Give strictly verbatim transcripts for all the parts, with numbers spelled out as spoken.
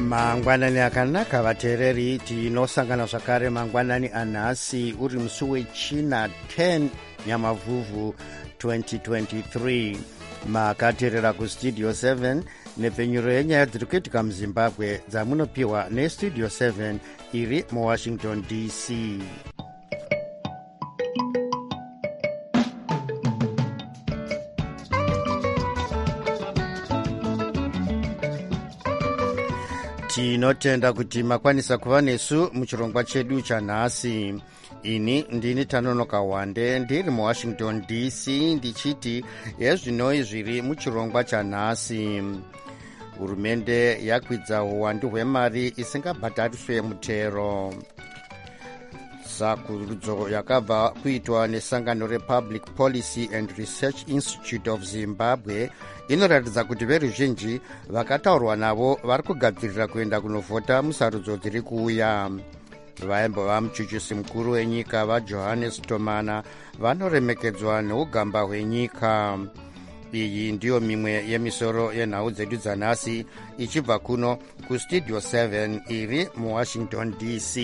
mangwanani akanaka vateereri, tinosangana zvakare mangwanani anhasi uri musi wechina ten nyamavhuvhu twenty twenty-three. makateerera kustudio seven nepfenyuro yenyaya dziri kuitika muzimbabwe dzamunopiwa nestudio seven iri muwashington D C. tinotenda kuti makwanisa kuva nesu muchirongwa chedu chanhasi. ini ndini Tanonoka Wande ndiri muwashington D C ndichiti yezvinoi zviri muchirongwa chanhasi. hurumende yakwidza uwandu hwemari isingabhadhariswe mutero. sakurudzo yakabva kuitwa nesangano republic policy and research institute of zimbabwe inoratidza kuti veruzhinji vakataurwa navo vari kugadzirira kuenda kunovhota musarudzo dziri kuuya. vaimbova muchuchisi mukuru wenyika vajohannes tomana vanoremekedzwa neugamba hwenyika. iyi ndiyo mimwe yemisoro yenhau dzedu dzanhasi ichibva kuno kustudio seven iri muwashington D C.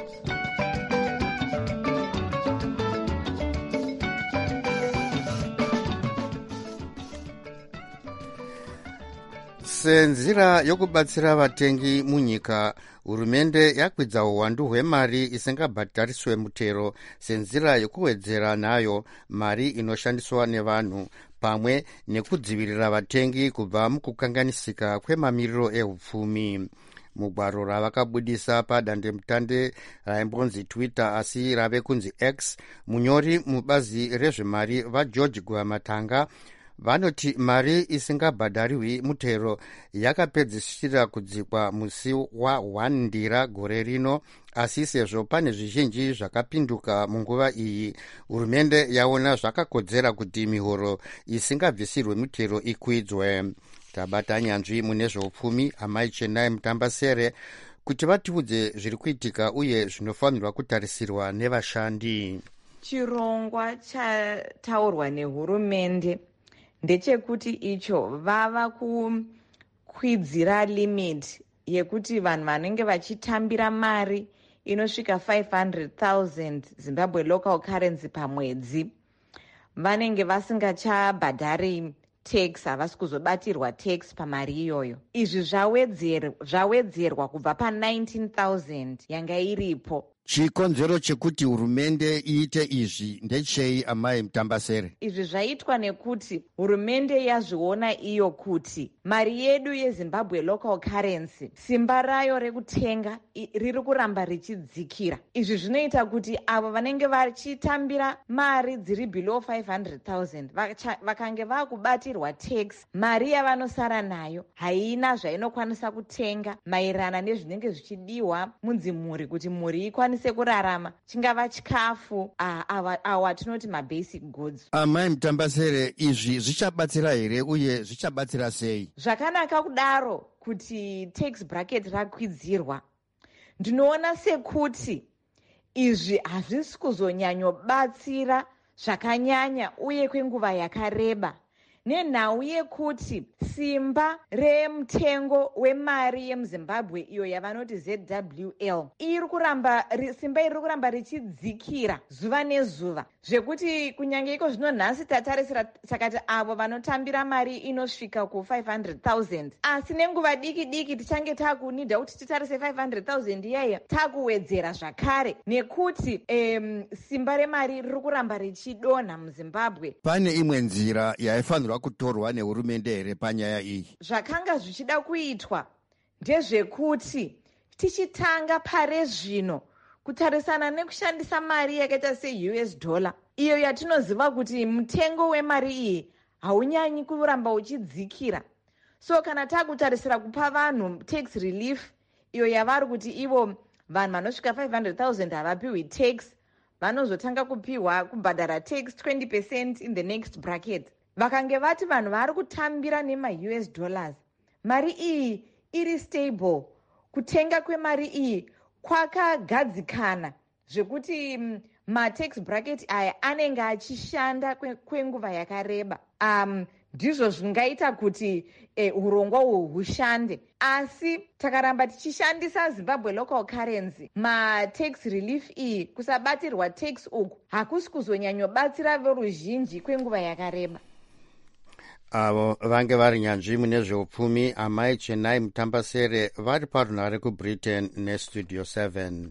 senzira yokubatsira vatengi munyika, hurumende yakwidza uwandu hwemari isingabhadhariswe mutero senzira yokuwedzera nayo mari inoshandiswa nevanhu pamwe nekudzivirira vatengi kubva mukukanganisika kwemamiriro ehupfumi. mugwaro ravakabudisa padandemutande raimbonzi Twitter asi rave kunzi X, munyori mubazi rezvemari vageorge Guvamatanga vanoti mari isingabhadhariwi mutero yakapedzisira kudzikwa musi wa first ndira gore rino, asi sezvo pane zvizhinji zvakapinduka munguva iyi, hurumende yaona zvakakodzera kuti mihoro isingabvisirwe mutero ikwidzwe. tabata nyanzvi mune zveupfumi amai Chenai Mutambasere kuti vatiudze zviri kuitika uye zvinofanirwa kutarisirwa nevashandi. chirongwa chataurwa nehurumende ndechekuti icho vava kukwidzira limit yekuti vanhu vanenge vachitambira mari inosvika five hundred thousand Zimbabwe local currency pamwedzi vanenge vasingachabhadhari tax, havasi kuzobatirwa tax pamari iyoyo. izvi zvawedzerwa kubva pa nineteen thousand yanga iripo. chikonzero chekuti hurumende iite izvi ndechei amai Mutambasere? izvi zvaitwa nekuti hurumende yazviona iyo kuti mari yedu yeZimbabwe local currency simba rayo rekutenga riri kuramba richidzikira. izvi zvinoita kuti avo vanenge vachitambira mari dziri below five hundred thousand vakange vakubatirwa tax, mari yavanosara nayo haina zvainokwanisa kutenga maererano nezvinenge zvichidiwa munzimhuri kuti mhuri ikwanise sekurarama, chingava chikafu, awa tinoti mabasic goods. amai Mutambasere, izvi zvichabatsira here uye zvichabatsira sei? zvakanaka kudaro kuti tax bracket rakwidzirwa. ndinoona sekuti izvi hazvisi kuzonyanyobatsira zvakanyanya uye kwenguva yakareba, nenhau yekuti simba remutengo wemari yemuzimbabwe iyo yavanoti Z W L iri kuramba simba iri kuramba richidzikira zuva nezuva, zvekuti kunyange iko zvino nhasi tatarisira sakati avo vanotambira mari inosvika ku five hundred thousand, asi nenguva diki diki tichange takunidha kuti titarise five hundred thousand iyaya takuwedzera zvakare nekuti em, simba remari riri kuramba richidonha muzimbabwe. pane imwe nzira yaifanirwa kutorwa nehurumende here panyaya iyi? zvakanga zvichida kuitwa ndezvekuti tichitanga pare zvino kutarisana nekushandisa mari yakaita se-U S dollar iyo yatinoziva kuti mutengo wemari iyi haunyanyi kuramba uchidzikira. so kana takutarisira kupa vanhu tax relief iyo yavari kuti ivo vanhu vanosvika five hundred thousand havapiwi tax, vanozotanga kupiwa kubhadhara tax twenty percent in the next bracket. vakange vati vanhu vari kutambira nema-U S dollars, mari iyi iri stable, kutenga kwemari iyi kwakagadzikana zvekuti matax bracket aya anenge achishanda kwenguva yakareba. um, ndizvo zvingaita kuti eh, urongwa uhwu hushande. Asi takaramba tichishandisa Zimbabwe local currency, matax relief iyi, kusabatirwa tax uku hakusi kuzonyanyobatsira veruzhinji kwenguva yakareba. avo vange vari nyanzvi mune zveupfumi amai Chenai Mutambasere vari parunhare kubritain nestudio seven.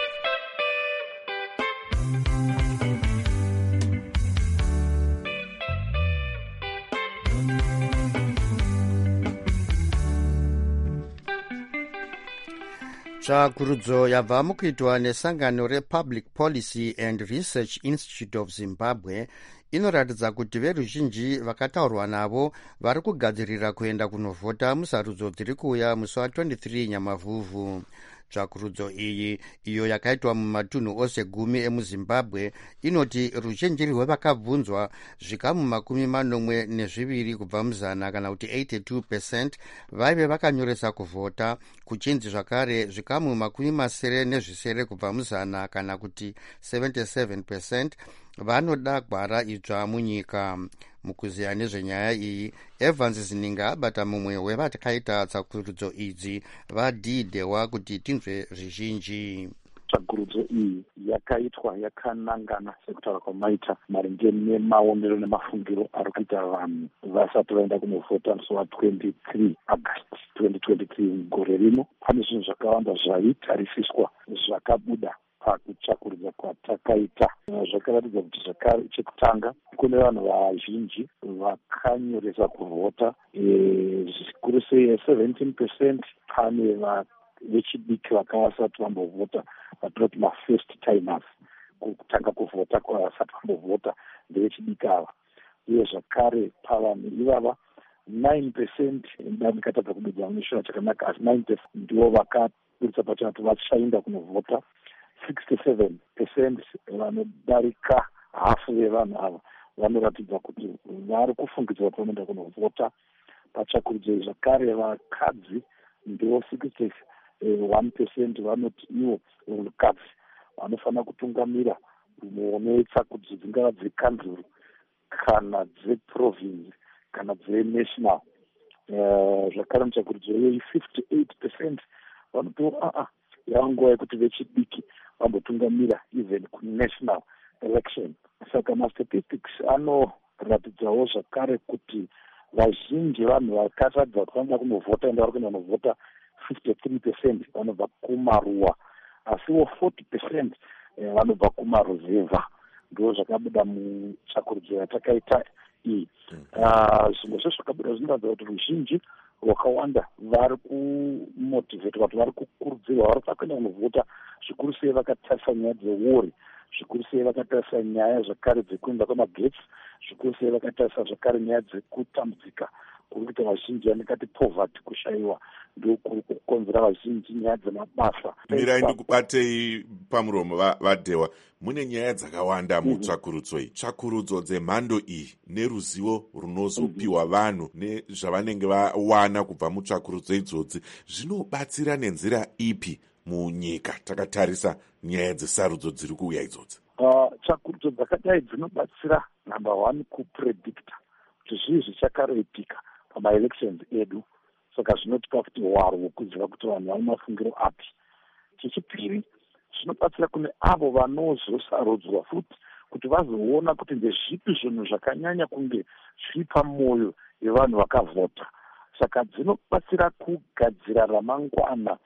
tsvakurudzo yabva mukuitwa nesangano republic policy and research institute of zimbabwe inoratidza kuti veruzhinji vakataurwa navo vari kugadzirira kuenda kunovhota musarudzo dziri kuuya musi wa23 nyamavhuvhu. tsvakurudzo iyi iyo yakaitwa mumatunhu ose gumi emuzimbabwe inoti ruzhinji rwevakabvunzwa zvikamu makumi manomwe nezviviri kubva muzana kana kuti eighty-two percent vaive vakanyoresa kuvhota, kuchinzi zvakare zvikamu makumi masere nezvisere kubva muzana kana kuti seventy-seven percent vanoda gwara idzva munyika. Mukuziya nezvenyaya iyi, Evans Zininga abata mumwe wevakaita tsvakurudzo idzi vadhidhewa kuti tinzwe zvizhinji. tsvakurudzo iyi yakaitwa yakanangana sekutaura kwamaita maringe nemaonero nemafungiro ari kuita vanhu vasati vaenda kunovhota musi wa23 August twenty twenty-three. Gore rino pane zvinhu zvakawanda zvaitarisiswa zvakabuda pakutsvakurudza kwatakaita. Zvakaratidza kuti zvakare, chekutanga kune vanhu vazhinji vakanyoresa kuvhota, zvikuru sei seventeen percent pane vechidiki vakasati vambovhota, vatinoti mafirst timers, kutanga kuvhota kwavasati vambovhota ndevechidiki ava. Uye zvakare pavanhu ivava nine percent ndandikatadza kubudza mushona chakanaka, asi nine percent ndivo vakaburitsa pachena kuti vachaenda kunovhota. sixty-seven percent vanodarika hafu vevanhu ava vanoratidza kuti vari kufungidzwa kuti vanoenda kunovhota patsvakurudzo iyi. Zvakare vakadzi ndivo sixty-one percent vanoti ivo vanhukadzi vanofanira kutungamira mune tsvakurudzo dzingava dzecountry kana dzeprovince kana dzenational. Zvakare mutsvakurudzo iyoyi fifty-eight percent vanotora aa yava nguva yekuti vechidiki vambotungamira even kunational election. Saka mastatistics anoratidzawo zvakare kuti vazhinji vanhu vakaratidza kuti vanoda kunovhota ende vari kuenda kunovhota fifty-three percent vanobva kumaruwa, asiwo forty percent vanobva kumaruzevha. Ndo zvakabuda mutsvakurudzo yatakaita iyi. Zvimwe zvezvo zvakabuda zvinoratidza kuti ruzhinji rwakawanda vari kumotivheta, kuti vari kukurudzirwa, vari kuenda kunovhota, zvikuru sei vakatarisa nyaya dzewori, zvikuru sei vakatarisa nyaya zvakare dzekuenda kwamagetsi, zvikuru sei vakatarisa zvakare nyaya dzekutambudzika kuri kuita vazhinji vanekati poverty, kushayiwa ndo kuri kukonzera vazhinji nyaya dzemabasa. Mirai ndikubatei pamuromo vadhewa, mune nyaya dzakawanda mutsvakurudzo iyi. Tsvakurudzo dzemhando iyi neruzivo runozopiwa vanhu nezvavanenge vawana kubva mutsvakurudzo idzodzi zvinobatsira nenzira ipi munyika takatarisa nyaya dzesarudzo dziri kuuya idzodzi? Tsvakurudzo dzakadai dzinobatsira number one kupredicta kuti zvii zvichakareitika pamaelections edu, saka zvinotipa kuti hwaro hwekuziva kuti vanhu vane mafungiro api. Chechipiri, zvinobatsira kune avo vanozosarudzwa futi kuti vazoona kuti ndezvipi zvinhu zvakanyanya kunge zviri pamwoyo yevanhu vakavhota. Saka dzinobatsira kugadzira ramangwana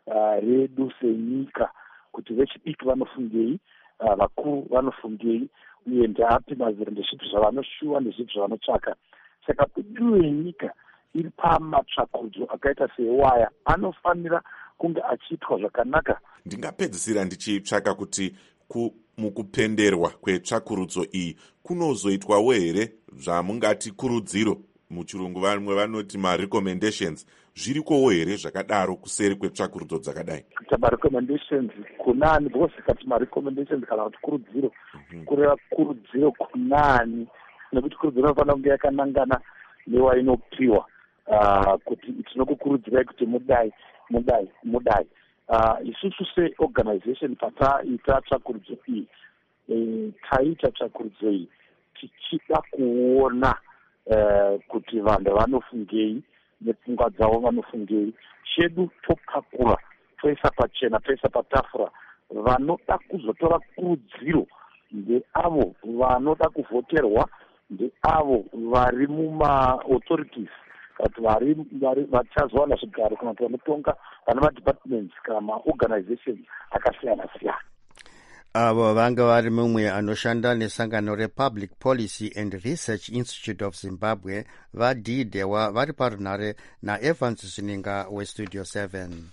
redu senyika, kuti vechidiki vanofungei, vakuru vanofungei, uye ndapi maziro ndezvipi zvavanoshuwa ndezvipi zvavanotsvaka. Saka budiyo yenyika iri pamatsvakurudzo akaita sewaya anofanira kunge achiitwa zvakanaka. Ndingapedzisira ndichitsvaka kuti ku, mukupenderwa kwetsvakurudzo iyi kunozoitwawo here zvamungati kurudziro, muchirungu vamwe vanoti marecommendations, zvirikowo here zvakadaro kuseri kwetsvakurudzo dzakadai? Kuita marecommendations kunani, because kati marecommendations kana kuti kurudziro, mm-hmm. kureva kurudziro kunani, nekuti kurudziro inofanira kunge yakanangana newainopiwa, uh, kuti tinokukurudzirai kuti mudai mudai mudai. Uh, isusu seorganization pataita tsvakurudzo iyi, e, taita tsvakurudzo iyi tichida kuona uh, kuti vanhu vanofungei nepfungwa dzavo vanofungei. Chedu topakura toisa pachena, toisa patafura. Vanoda kuzotora kurudziro ndeavo vanoda kuvhoterwa, ndeavo vari muma authorities, kuti vari vachazowana zvigaro kana kuti vanotonga vana madepartments kana maorganizations akasiyana siyana. Avo vanga vari mumwe anoshanda nesangano rePublic Policy and Research Institute of Zimbabwe vadhidewa vari parunhare naEvans Zininga weStudio seven.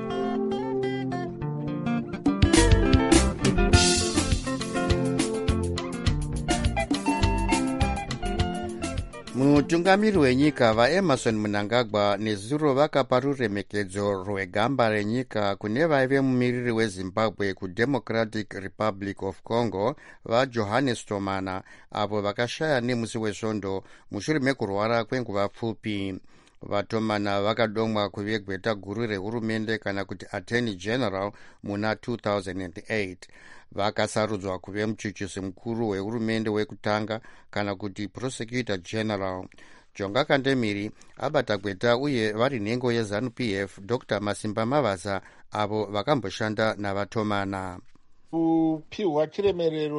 Mutungamiri wenyika vaEmerson Mnangagwa nezuro vakapa ruremekedzo rwegamba renyika kune vaive mumiriri weZimbabwe kuDemocratic Republic of Congo vaJohannes Tomana avo vakashaya nemusi wesvondo mushure mekurwara kwenguva pfupi. Vatomana vakadomwa kuve gweta guru rehurumende kana kuti Attorney General muna two thousand eight. Vakasarudzwa kuve muchuchisi mukuru wehurumende wekutanga kana kuti Prosecutor General. Jonga Kandemiri abata gweta uye vari nhengo yeZANU-P F Doctor Masimba Mavasa avo vakamboshanda navatomana. Kupiwa chiremerero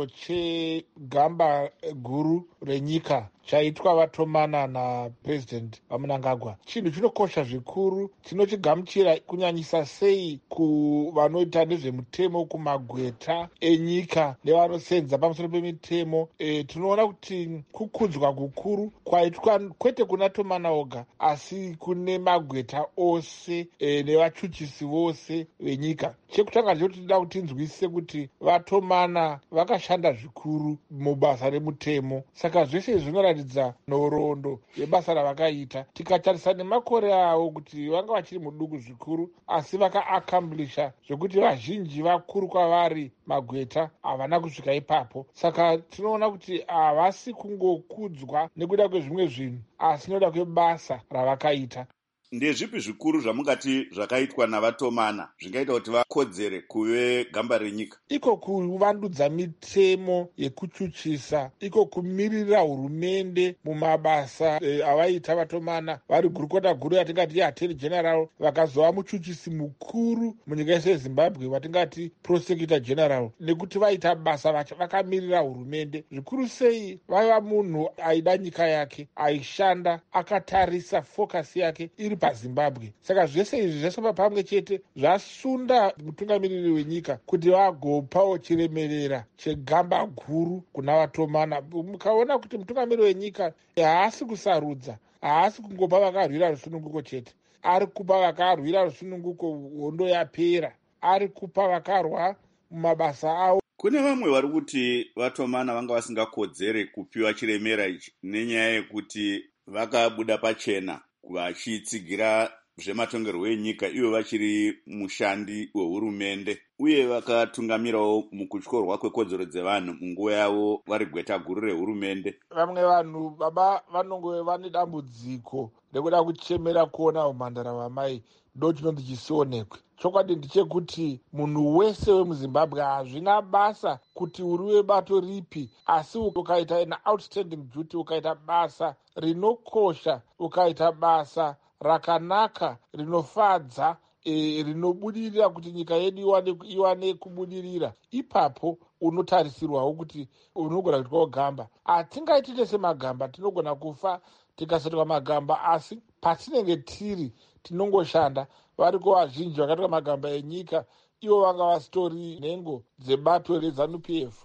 chegamba guru renyika chaitwa vatomana naPresident Mnangagwa chinhu chinokosha zvikuru, tinochigamuchira kunyanyisa sei kuvanoita nezvemutemo kumagweta enyika nevanosenza pamusoro pemitemo. E, tinoona kuti kukudzwa kukuru kwaitwa kwete kuna Tomana oga asi kune magweta ose e, nevachuchisi vose venyika. Chekutanga ndechoti tinoda kuti tinzwisise kuti vatomana vakashanda zvikuru mubasa remutemo, saka zvese zvinoratidza nhoroondo yebasa ravakaita. Tikatarisa nemakore avo kuti vanga vachiri muduku zvikuru asi vakaakambilisha zvekuti vazhinji vakuru kwavari magweta havana kusvika ipapo. Saka tinoona kuti havasi kungokudzwa nekuda kwezvimwe zvinhu asi noda kwebasa ravakaita. Ndezvipi zvikuru zvamungati zvakaitwa navatomana zvingaita kuti vakodzere kuve gamba renyika? Iko kuvandudza mitemo yekuchuchisa, iko kumirira hurumende mumabasa e, avaita vatomana vari gurukota guru yatingati Attorney General, vakazova muchuchisi mukuru munyika yese yeZimbabwe vatingati Prosecutor General, nekuti vaita basa vakamirira hurumende. Zvikuru sei vaiva munhu aida nyika yake, aishanda akatarisa focus yake iri paZimbabwe. Saka zvese izvi zvese pamwe chete zvasunda mutungamiriri wenyika kuti vagopawo chiremerera chegamba guru kuna vatomana. Mukaona kuti mutungamiriri wenyika haasi kusarudza, haasi kungopa vakarwira rusununguko chete, ari kupa vakarwira rusununguko hondo yapera, ari kupa vakarwa mumabasa avo. Kune vamwe vari kuti vatomana vanga vasingakodzere kupiwa chiremera ichi nenyaya yekuti vakabuda pachena vachitsigira zvematongerwo enyika ivo vachiri mushandi wehurumende uye vakatungamirawo mukutyorwa kwekodzero dzevanhu munguva yavo vari gweta guru rehurumende. Vamwe vanhu baba vanongove vane dambudziko rekuda kuchemera kuona umhandara hwamai ndo chinonzi chisionekwe. Chokwadi ndechekuti munhu wese wemuZimbabwe hazvina basa kuti uri webato ripi, asi ukaita an outstanding duty, ukaita basa rinokosha, ukaita basa rakanaka rinofadza, e, rinobudirira kuti nyika yedu iwane, iwane kubudirira, ipapo unotarisirwawo kuti unogona kuitwawo gamba. Hatingaitite semagamba, tinogona kufa tikasaitwa magamba, asi patinenge tiri tinongoshanda. Variko vazhinji vakaitwa magamba enyika, ivo vanga vasitori nhengo dzebato reZANU-P F.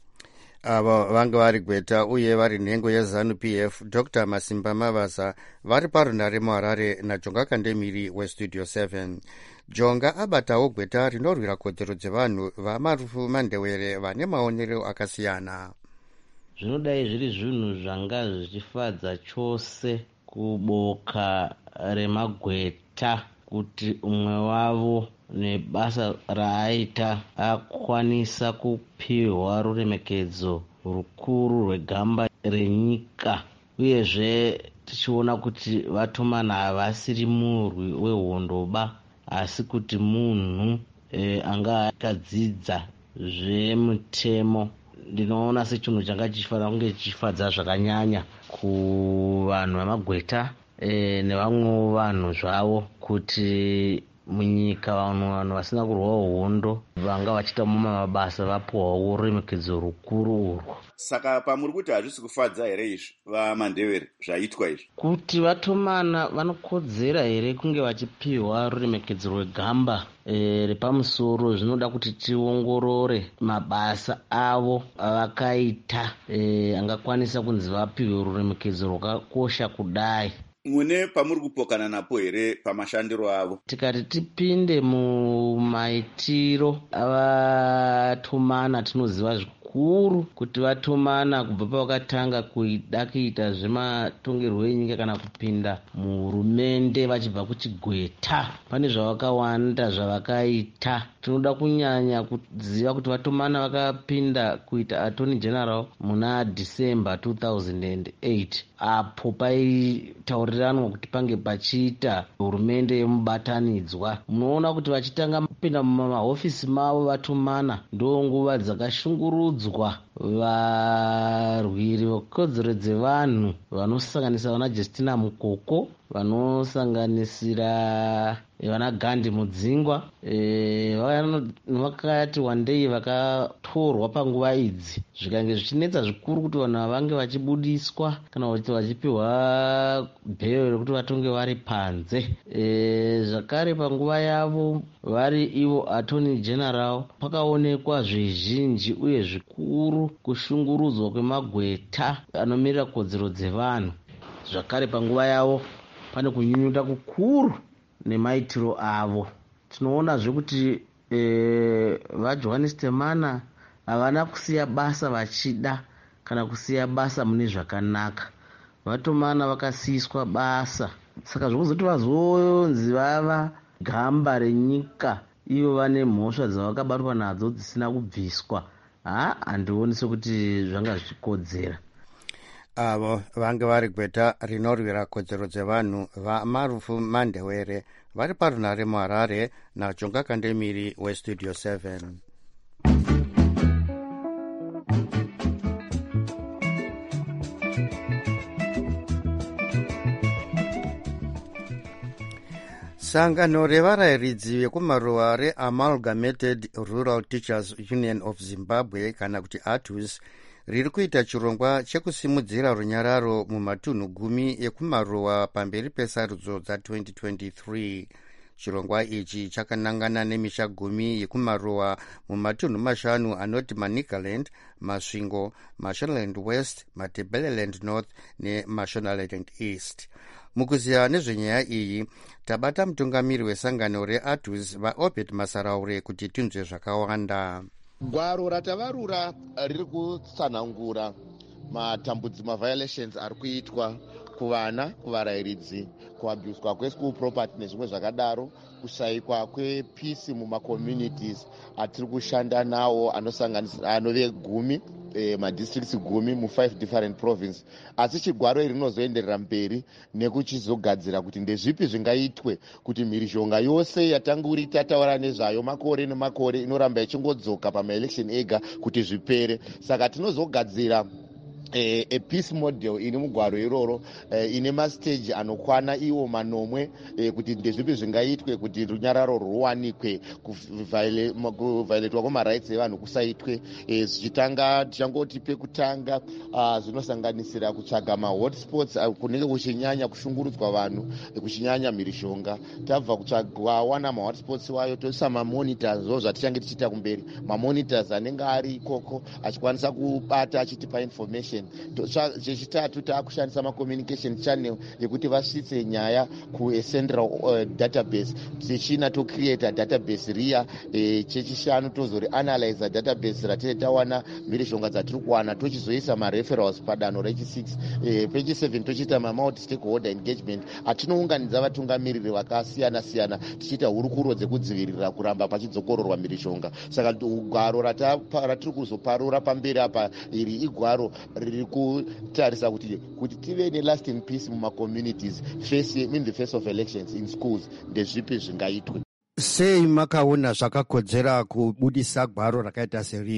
Ava vanga vari gweta uye vari nhengo yeZANU-P F Doctor Masimba Mavasa vari parunhare muHarare naJonga Kandemiri weStudio seven. Jonga abatawo gweta rinorwira kodzero dzevanhu vaMarufu Mandewere vane maonero akasiyana. Zvinodai zviri zvinhu zvanga zvichifadza chose kuboka remagweta kuti umwe wavo nebasa raaita akwanisa kupiwa ruremekedzo rukuru rwegamba renyika. Uyezve tichiona kuti vatomana havasiri murwi wehondoba asi kuti munhu e, anga akadzidza zvemutemo ndinoona sechinhu changa chichifanira kunge chichifadza zvakanyanya kuvanhu vemagweta e, nevamwewo vanhu zvavo kuti munyika vanhu vanhu vasina kurwawo hondo vanga vachiita muma mabasa vapuwawo uremekedzo rukuru urwo. Saka pamuri kuti hazvisi kufadza here izvi vaMandebere zvaitwa izvi? Kuti vatomana vanokodzera here kunge vachipiwa ruremekedzo rwegamba e, repamusoro, zvinoda kuti tiongorore mabasa avo avakaita e, angakwanisa kunzi vapiwe ruremekedzo rwakakosha kudai. Mune pamuri kupokana napo here pamashandiro avo? Tikati tipinde mumaitiro avatomana tinoziva zvikuru kuti vatomana kubva pavakatanga kuida kuita zvematongerwo enyika kana kupinda muhurumende vachibva kuchigweta. Pane zvavakawanda zvavakaita. Tinoda kunyanya kuziva kuti vatomana vakapinda kuita attorney general muna December two thousand eight, apo paitauriranwa kuti pange pachiita hurumende yemubatanidzwa. Munoona kuti vachitanga kupinda mumahofisi mavo vatomana ndo nguva dzakashungurudzwa varwiri vekodzero dzevanhu vanosanganisira vana Justina Mukoko, vanosanganisira vana Gandhi Mudzingwa e, vakati wandei vakatorwa panguva idzi zvikange zvichinetsa zvikuru kuti vanhu vange vachibudiswa kana kuti vachipiwa bhero rekuti vatonge vari panze. E, zvakare panguva yavo vari ivo attorney general pakaonekwa zvizhinji uye zvikuru kushungurudzwa kwemagweta anomirira kodzero dzevanhu. Zvakare panguva yavo pane kunyunyuta kukuru nemaitiro avo. Tinoona zvekuti e, vaJohannes Temana havana kusiya basa vachida kana kusiya basa mune zvakanaka. Vatomana vakasiyiswa basa, saka zvokuzoti vazonzi vava gamba renyika ivo vane mhosva dzavakabatwa nadzo dzisina kubviswa, ha handioni sekuti zvanga zvichikodzera. Avo vange vari gweta rinorwira kodzero dzevanhu vaMarufu Mandebere vari parunhare muHarare naJonga Kandemiri weStudio seven. Sangano revarayiridzi vekumaruwa reAmalgamated Rural Teachers Union of Zimbabwe kana kuti A T U S riri kuita chirongwa chekusimudzira runyararo mumatunhu gumi ekumaruwa pamberi pesarudzo dza-twenty twenty-three. Chirongwa ichi chakanangana nemisha gumi yekumaruwa mumatunhu mashanu anoti Manicaland, Masvingo, Mashonaland West, Matabeleland North neMashonaland East. Mukuziya nezvenyaya iyi tabata mutungamiri wesangano reA T U S vaObed Masaraure kuti tinzwe zvakawanda. Gwaro ratavarura riri kutsanangura matambudzi maviolations ari kuitwa kuvana, kuvarayiridzi, kuabuswa kweschool property nezvimwe zvakadaro, kushayikwa kwepeace mumacommunities atiri kushanda nawo anosanganisira anove gumi eh, madistricts gumi mufive different province. Asi chigwaro iri rinozoenderera mberi nekuchizogadzira kuti ndezvipi zvingaitwe kuti mhirizhonga yose yatanguri tataura nezvayo makore nemakore inoramba ichingodzoka pamaelection ega kuti zvipere. Saka tinozogadzira E, a peace model ine mugwaro iroro e, ine mastage anokwana iwo manomwe e, kuti ndezvipi zvingaitwe kuti runyararo ruwanikwe, kuvhailetwa kwemarights evanhu kusaitwe. E, zvichitanga tichangoti pekutanga zvinosanganisira kutsvaga mahotspots kunenge kuchinyanya kushungurudzwa vanhu, e, kuchinyanya mhirizhonga. Tabva kutsvagwa wana mahotspots wayo toisa mamonitors zvo zvatichange tichiita kumberi, mamonitors anenge ari ikoko achikwanisa kubata achitipa information. Chechitatu taakushandisa macommunication channel yekuti vasvitse nyaya kucentral uh, database. Chechina tocreata database riya. E, chechishanu tozori analyze database ratete tawana mhirizhonga dzatiri kuwana tochizoisa mareferrals padanho rechi-six. E, pechi-seven tochiita mamulti stakeholder engagement atinounganidza vatungamiriri vakasiyana siyana tichiita hurukuro dzekudzivirira kuramba pachidzokororwa mhirizhonga. Saka gwaro ratiri kuzoparura pamberi apa iri igwaro riri kutarisa kuti kuti tive nelasting peace mumacommunities face in the face of elections in schools ndezvipi zvingaitwe. Sei makaona zvakakodzera kubudisa gwaro rakaita seriri?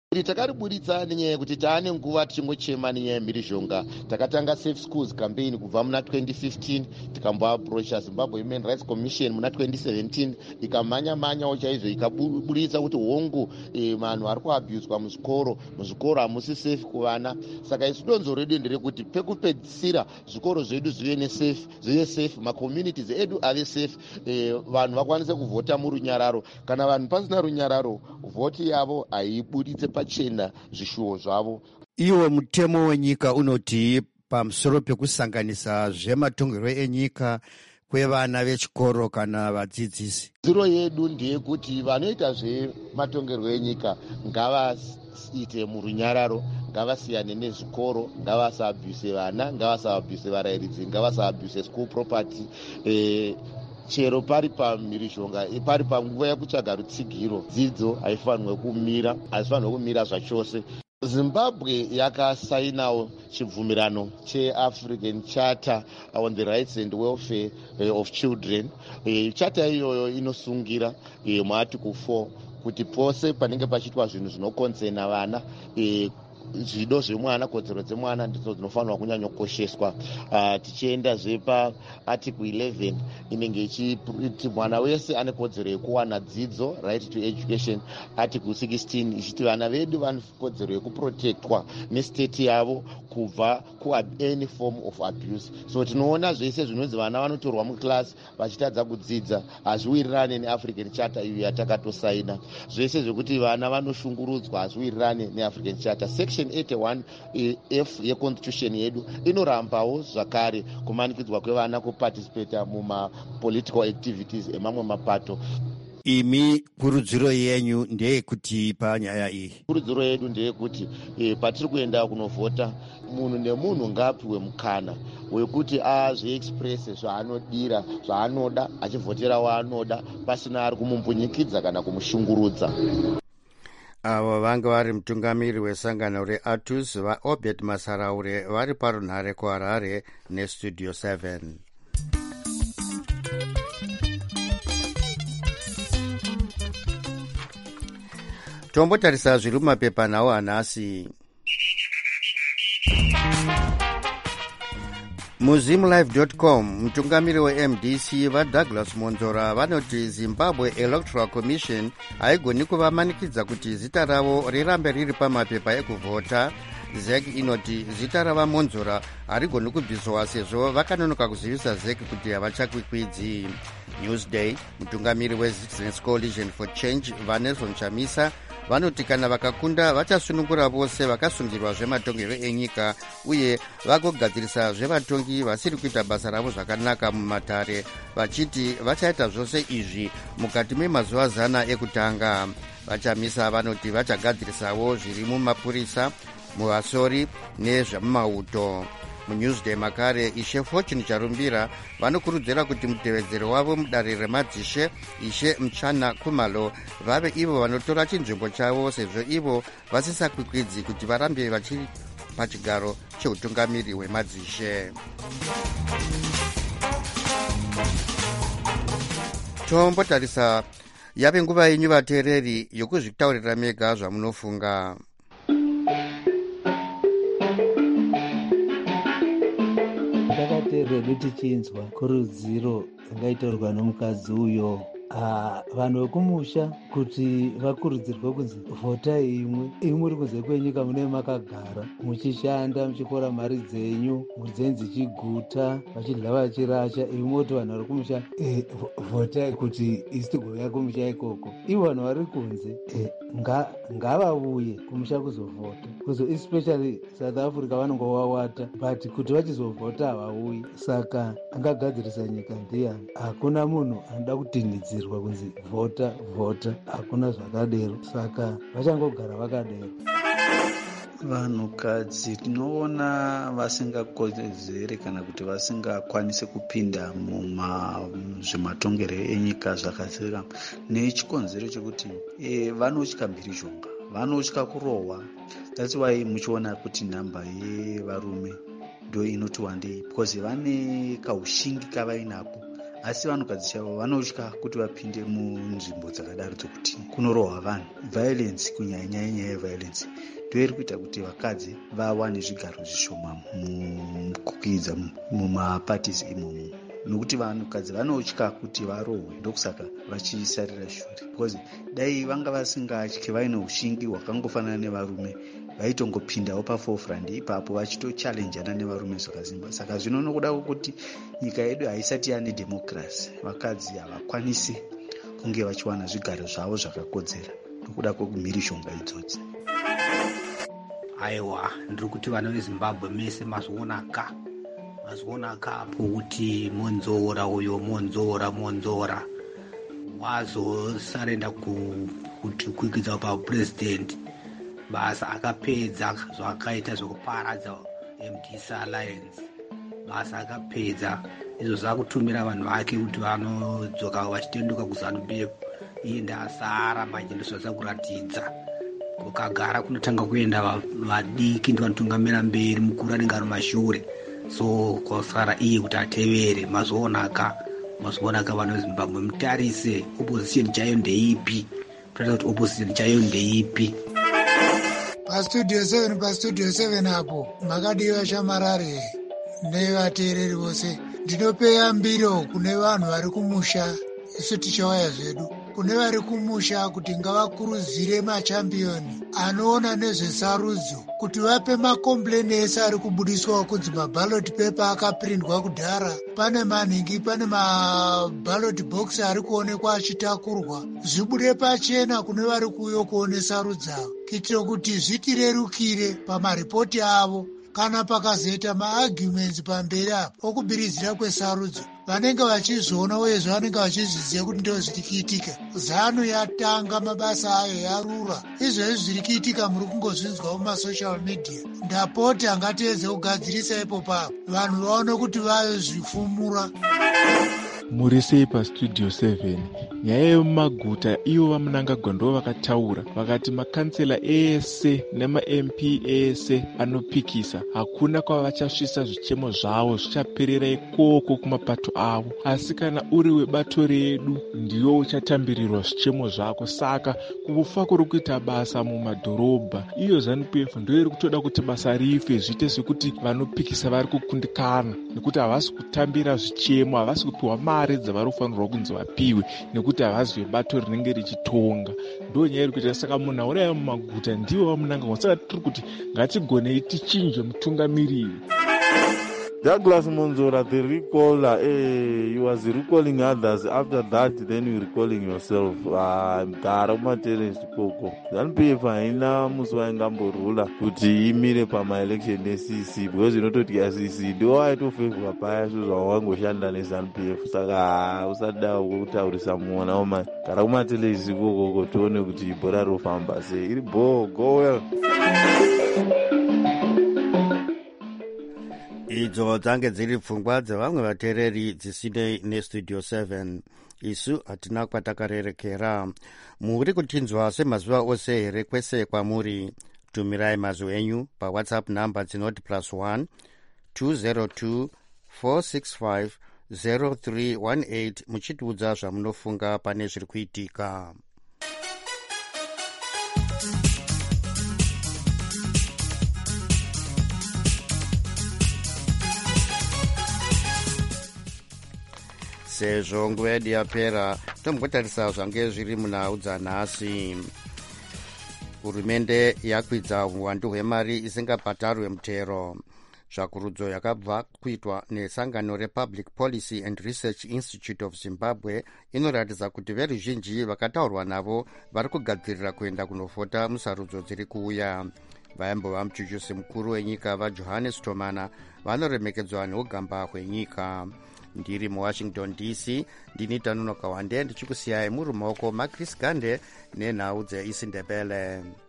Iri takariburitsa nenyaya yekuti taane nguva tichingochema nenyaya yemhirizhonga. Takatanga Safe Schools campaign kubva muna twenty fifteen, tikamboaprosha Zimbabwe Human Rights Commission muna twenty seventeen, ikamhanya-manyawo chaizvo ikaburitsa kuti hongu vanhu vari kuabhuswa muzvikoro, muzvikoro hamusi safe kuvana. Saka isu donzo redu nderekuti pekupedzisira zvikoro zvedu zvive nesafe, zvive safe, macommunities edu ave safe, vanhu vakwanise kuvhota murunyararo. Kana vanhu pasina runyararo, vhoti yavo haibuditse pachena zvishuwo zvavo. Iwo mutemo wenyika unoti pamusoro pekusanganisa zvematongerwo enyika kwevana vechikoro kana vadzidzisi. Ziro yedu ndeyekuti vanoita zvematongerwo enyika ngavaite murunyararo, ngavasiyane nezvikoro, ngavasaabhuse vana, ngavasaabhuse varayiridzi, ngavasaabhuse school property. eh, chero pari pamhirizhonga, pari panguva yekutsvaga rutsigiro, dzidzo haifanirwe kumira, haifanirwe kumira zvachose. Zimbabwe yakasainawo chibvumirano cheAfrican Charter on the Rights and Welfare of Children. Charter iyoyo inosungira muarticle four kuti pose panenge pachiitwa zvinhu zvinokonsena vana, zvido zvemwana, kodzero dzemwana ndidzo dzinofanirwa kunyanyokosheswa. Uh, tichiendazve paarticle eleven inenge ichiti mwana wese ane kodzero yekuwana dzidzo, right to education. Article sixteen ichiti vana vedu vane kodzero yekuprotectwa nestate yavo kubva kuany form of abuse. So tinoona zvese zvinonzi vana vanotorwa muclass vachitadza kudzidza hazviwirirane neAfrican Charter iyo yatakatosaina. Zvese zvekuti vana vanoshungurudzwa hazviwirirane neAfrican Charter. Section eighty-one F yeconstitution yedu inorambawo zvakare kumanikidzwa kwevana kuparticipata muma political activities emamwe mapato. Imi kurudziro yenyu ndeyekuti panyaya iyi? Kurudziro yedu ndeyekuti e, patiri kuenda kunovhota, munhu nemunhu ngaapiwe mukana wekuti azviexpresse zvaanodira, zvaanoda, achivhotera waanoda pasina ari kumumbunyikidza kana kumushungurudza. Avo vanga vari mutungamiri wesangano reATUS vaObed Masaraure vari parunhare kuHarare nestudio seven. Tombotarisa zviri mumapepa nawo hanhasi. muzimlive dot com mutungamiri weM D C vaDouglas Monzora vanoti Zimbabwe Electoral Commission haigoni kuvamanikidza kuti zita ravo rirambe riri pamapepa ekuvhota. Z E C inoti zita ravaMonzora harigoni kubviswa sezvo vakanonoka kuzivisa Z E C kuti havachakwikwidzi. Newsday mutungamiri weCitizens Coalition for Change Vanelson Chamisa vanoti kana vakakunda vachasunungura vose vakasungirwa zvematongerwo enyika uye vagogadzirisa zvevatongi vasiri kuita basa ravo zvakanaka mumatare, vachiti vachaita zvose izvi mukati memazuva zana ekutanga. Vachamisa vanoti vachagadzirisawo zviri mumapurisa, muvasori nezvemumauto. MuNewsday makare Ishe Fortune Charumbira vanokurudzira kuti mutevedzeri wavo mudare remadzishe Ishe Mchana Kumalo vave ivo vanotora chinzvimbo chavo sezvo ivo vasisakwikwidzi kuti varambe vachiri pachigaro cheutungamiri hwemadzishe. Tombotarisa yave nguva yenyu vateereri yokuzvitaurira mega zvamunofunga. Takateerera tichinzwa kurudziro ingaitorwa nomukadzi uyo. Ah, vanhu vekumusha kuti vakurudzirwe kunzi vhotai imwe imwe muri kunze kwenyika mune makagara muchishanda muchikora mari dzenyu mudzenzi chiguta vachidya vachirasha imwe moti vanhu vari kumusha eh, vhotai kuti isi tigouya kumusha ikoko. Ivo vanhu vari kunze eh, nga ngavauye kumusha kuzovhota kuzo especially South Africa vanonga wawata but kuti vachizovhota havauyi. Saka angagadzirisa nyika ndiani? Hakuna munhu anoda kutinidzirwa kunzi vhota vhota, hakuna zvakadero. Saka vachangogara vakadero. Vanhukadzi tinoona vasingakodzere kana kuti vasingakwanisi kupinda muzvimatongero enyika zvakasiyana nechikonzero chekuti e, vanotya mhirizhonga, vanotya kurohwa. That's why muchiona kuti nhamba yevarume ndo inoti wandei because vane kaushingi kavainako asi vanhukadzi chavo vanotya kuti vapinde munzvimbo dzakadaro dzokuti kunorohwa vanhu. Violence, kunyanya nyaya yeviolence ndiyo iri kuita kuti vakadzi vawane zvigaro zvishoma mukukwidza mumapatis imomo, nokuti vanhukadzi vanotya kuti varohwe, ndokusaka vachisarira shure. Because dai vanga vasingatyi, vaine ushingi hwakangofanana nevarume, vaitongopindawo paforefront ipapo vachitochallenjana nevarume zvakazimba. Saka zvino nokuda kwokuti nyika yedu haisati yane democracy, vakadzi havakwanisi kunge vachiwana zvigaro zvavo zvakakodzera nokuda kwekumhirishonga idzodzi. Aiwa, ndiri kuti vana vezimbabwe mese mazionaka mazionaka apo kuti monzora uyo monzora monzora wazosarenda kuti kukwikidza papresident, basa akapedza zvakaita zvokuparadza M D C Alliance, basa akapedza izvo zvakutumira vanhu vake kuti vanodzoka vachitenduka kuzanu P F. Iye ndasara manje ndosvaza kuratidza kukagara kunotanga kuenda vadiki ndivanotungamira mberi, mukuru anenge ari mashure, so kwasara iye kuti atevere. Mazionaka mazionaka vana vezimbabwe, mutarise opposition chayo ndeipi, toda kuti opposition chayo ndeipi. Pastudio seven pastudio seven apo makadiwa Shamarare nevateereri vose, ndinopeya mbiro kune vanhu vari kumusha. Isu tichawaya zvedu kune vari kumusha kuti ngavakurudzire machambiyoni anoona nezvesarudzo kuti vape makompleni ese ari kubudiswa kunzi maballot paper akaprindwa kudhara, pane manhingi, pane maballot box ari kuonekwa achitakurwa, zvibude pachena kune vari kuuyo kuone sarudzo avo, kuitira kuti zvitirerukire pamaripoti avo kana pakazoita maarguments pamberi apo okubiridzira kwesarudzo, vanenge vachizviona uyezve vanenge vachizviziva kuti ndo zviri kuitika. Zanu yatanga mabasa ayo yarura, izvezvi zviri kuitika muri kungozvinzwa mumasocial media. Ndapoti angatedze kugadzirisa ipo papo vanhu vaone kuti vayozvifumura. Muri sei pastudio seven? Nyaya yemumaguta ivo vamunangagwa ndo vakataura vakati makansela ese nema-M P ese anopikisa hakuna kwavachasvisa zvichemo zvavo, zvichaperera ikoko kumapato avo. Asi kana uri webato redu ndiwo uchatambirirwa zvichemo zvako. Saka kufa kuri kuita basa mumadhorobha, iyo Zanu P F ndio iri kutoda kuti basa rife, zviite sekuti vanopikisa vari kukundikana, nekuti havasi kutambira zvichemo, havasi kupiwa mari dzavanofanirwa kunzi vapiwe, nekuti havazi vebato rinenge richitonga. Ndo nyaya iri kuita. Saka munhu auraya mumaguta ndiwo vamunanga. Saka tiri kuti ngatigonei tichinje mutungamiriri. Douglas Monzora, the recaller, eh, you was recalling others. After that, then you recalling yourself. Gara umateresi koko. Zanu P F haina musi waingamborula kuti imire pama-election ne-C C, because inototi ya-C C ndiwo aitofevhwa paya zvo zvawangoshanda ne-Zanu P F. Saka usada kutaurisa muona oma. Gara umateresi koko tione kuti bhora rofamba sei. Iri bo, go well. Idzo dzange dziri pfungwa dzevamwe vateereri dzisine nestudio seven. Isu hatina kwatakarerekera. Muri kuchinzwa semazuva ose here kwese kwamuri. Tumirai mazwi enyu pawhatsapp number dzinoti plus one two zero two four six five zero three one eight muchitiudza zvamunofunga pane zviri kuitika. Sezvo nguva yedu yapera, tombotarisa zvange zviri munhau dzanhasi. Hurumende yakwidza uwandu hwemari isingabhadharwe mutero. Tsvakurudzo yakabva kuitwa nesangano rePublic Policy and Research Institute of Zimbabwe inoratidza kuti veruzhinji vakataurwa navo vari kugadzirira kuenda kunofota musarudzo dziri kuuya. Vaimbova muchuchusi mukuru wenyika vaJohannes Tomana vanoremekedzwa neugamba hwenyika. Ndiri muWashington D C, ndini Tanuno Kawande ndichikusiyai muri mumaoko maChris Gande nenhau dzeIsindebele.